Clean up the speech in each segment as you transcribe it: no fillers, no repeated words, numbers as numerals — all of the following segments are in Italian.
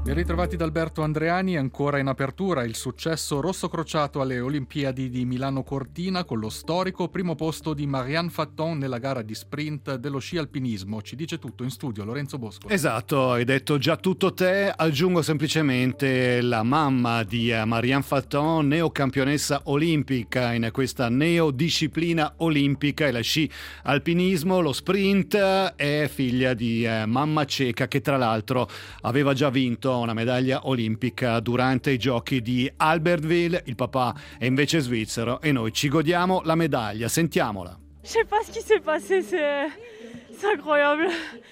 Ben ritrovati da Alberto Andreani, ancora in apertura il successo rossocrociato alle Olimpiadi di Milano Cortina con lo storico primo posto di Marianne Fatton nella gara di sprint dello sci alpinismo. Ci dice tutto in studio Lorenzo Bosco. Esatto, hai detto già tutto te, aggiungo semplicemente la mamma di Marianne Fatton, neocampionessa olimpica in questa neodisciplina olimpica e la sci alpinismo. Lo sprint è figlia di mamma ceca che tra l'altro aveva già vinto una medaglia olimpica durante i giochi di Albertville. Il papà è invece svizzero e noi ci godiamo la medaglia. Sentiamola. Je sais pas ce qui s'est passé, c'est incroyable.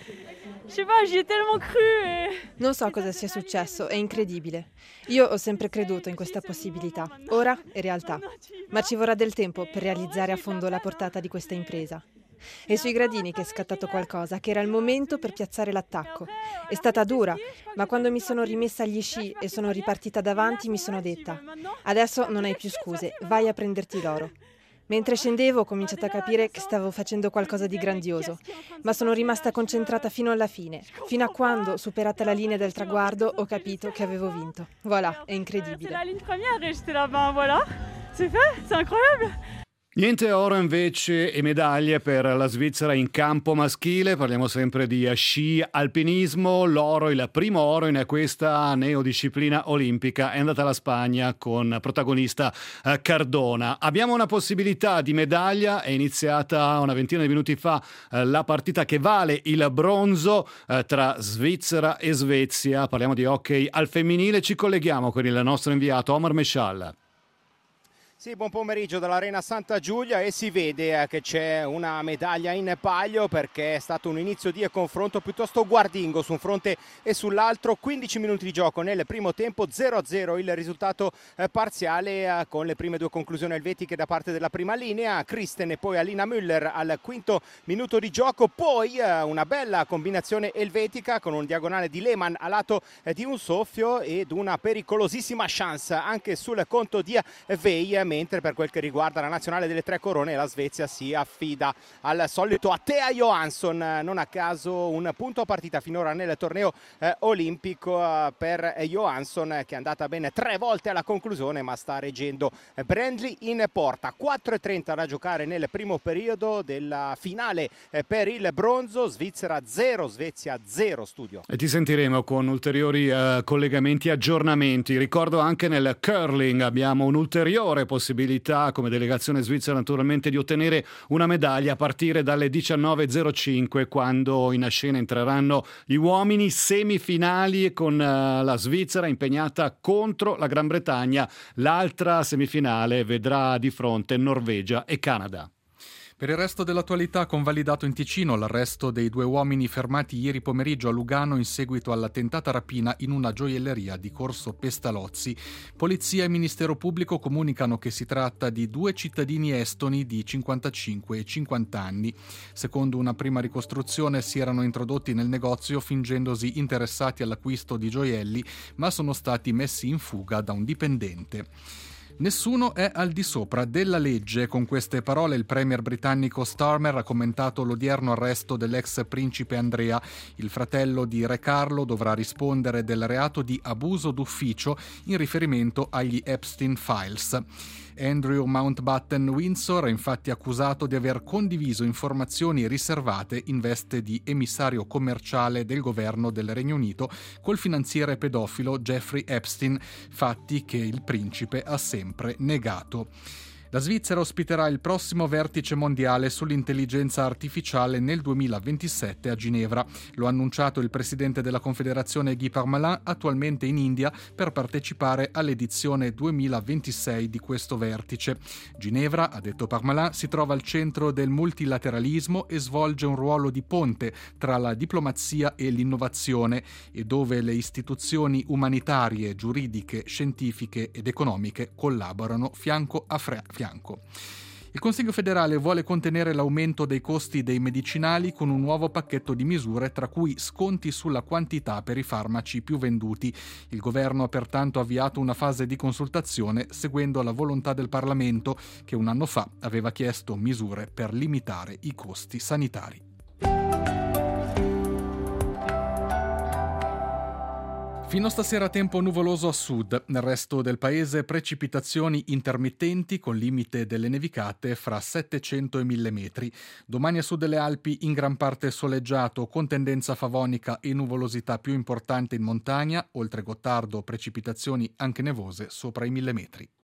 Je sais pas, j'y ai tellement cru Non so cosa sia successo, è incredibile. Io ho sempre creduto in questa possibilità. Ora è realtà. Ma ci vorrà del tempo per realizzare a fondo la portata di questa impresa. È sui gradini che è scattato qualcosa, che era il momento per piazzare l'attacco. È stata dura, ma quando mi sono rimessa agli sci e sono ripartita davanti mi sono detta: adesso non hai più scuse, vai a prenderti l'oro. Mentre scendevo ho cominciato a capire che stavo facendo qualcosa di grandioso, ma sono rimasta concentrata fino alla fine, fino a quando, superata la linea del traguardo, ho capito che avevo vinto. Voilà, è incredibile. c'est la ligne première et j'étais là, ben voilà, c'est fait, c'est incroyable. Niente oro invece e medaglie per la Svizzera in campo maschile. Parliamo sempre di sci alpinismo. L'oro, il primo oro in questa neodisciplina olimpica è andata alla Spagna con protagonista Cardona. Abbiamo una possibilità di medaglia, è iniziata una ventina di minuti fa la partita che vale il bronzo tra Svizzera e Svezia. Parliamo di hockey al femminile, ci colleghiamo con il nostro inviato Omar Mescial. Sì, buon pomeriggio dall'Arena Santa Giulia e si vede che c'è una medaglia in palio perché è stato un inizio di confronto piuttosto guardingo su un fronte e sull'altro. 15 minuti di gioco nel primo tempo, 0-0 il risultato parziale con le prime due conclusioni elvetiche da parte della prima linea, Kristen e poi Alina Müller al quinto minuto di gioco, poi una bella combinazione elvetica con un diagonale di Lehmann a lato di un soffio ed una pericolosissima chance anche sul conto di Vei, mentre per quel che riguarda la nazionale delle tre corone la Svezia si affida al solito a Thea Johansson. Non a caso un punto a partita finora nel torneo olimpico per Johansson, che è andata bene 3 volte alla conclusione ma sta reggendo Brandley in porta. 4:30 da giocare nel primo periodo della finale per il bronzo. Svizzera 0, Svezia 0 studio. E ti sentiremo con ulteriori collegamenti e aggiornamenti. Ricordo anche nel curling abbiamo un'ulteriore possibilità come delegazione svizzera naturalmente di ottenere una medaglia a partire dalle 19.05, quando in scena entreranno gli uomini, semifinali con la Svizzera impegnata contro la Gran Bretagna. L'altra semifinale vedrà di fronte Norvegia e Canada. Per il resto dell'attualità, convalidato in Ticino l'arresto dei 2 uomini fermati ieri pomeriggio a Lugano in seguito alla tentata rapina in una gioielleria di Corso Pestalozzi. Polizia e Ministero Pubblico comunicano che si tratta di 2 cittadini estoni di 55 e 50 anni. Secondo una prima ricostruzione si erano introdotti nel negozio fingendosi interessati all'acquisto di gioielli, ma sono stati messi in fuga da un dipendente. Nessuno è al di sopra della legge. Con queste parole il premier britannico Starmer ha commentato l'odierno arresto dell'ex principe Andrea. Il fratello di Re Carlo dovrà rispondere del reato di abuso d'ufficio in riferimento agli Epstein Files. Andrew Mountbatten Windsor è infatti accusato di aver condiviso informazioni riservate in veste di emissario commerciale del governo del Regno Unito col finanziere pedofilo Jeffrey Epstein, fatti che il principe ha sempre negato. La Svizzera ospiterà il prossimo vertice mondiale sull'intelligenza artificiale nel 2027 a Ginevra. Lo ha annunciato il presidente della Confederazione Guy Parmelin, attualmente in India per partecipare all'edizione 2026 di questo vertice. Ginevra, ha detto Parmelin, si trova al centro del multilateralismo e svolge un ruolo di ponte tra la diplomazia e l'innovazione, e dove le istituzioni umanitarie, giuridiche, scientifiche ed economiche collaborano fianco a fianco. Il Consiglio federale vuole contenere l'aumento dei costi dei medicinali con un nuovo pacchetto di misure, tra cui sconti sulla quantità per i farmaci più venduti. Il governo ha pertanto avviato una fase di consultazione seguendo la volontà del Parlamento, che un anno fa aveva chiesto misure per limitare i costi sanitari. Fino a stasera tempo nuvoloso a sud, nel resto del paese precipitazioni intermittenti con limite delle nevicate fra 700 e 1000 metri. Domani a sud delle Alpi in gran parte soleggiato con tendenza favonica e nuvolosità più importante in montagna, oltre Gottardo precipitazioni anche nevose sopra i 1000 metri.